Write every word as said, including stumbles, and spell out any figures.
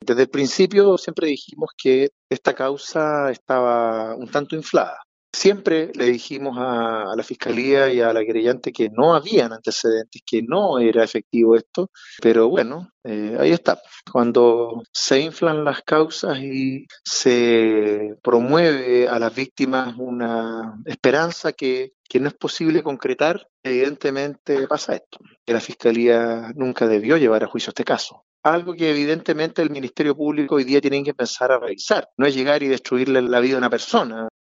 desde el principio siempre dijimos que esta causa estaba un tanto inflada. Siempre le dijimos a, a la Fiscalía y a la querellante que no habían antecedentes, que no era efectivo esto, pero bueno, eh, ahí está. Cuando se inflan las causas y se promueve a las víctimas una esperanza que, que no es posible concretar, evidentemente pasa esto, que la Fiscalía nunca debió llevar a juicio este caso. Algo que evidentemente el Ministerio Público hoy día tiene que empezar a revisar. No es llegar y destruirle la vida a una persona.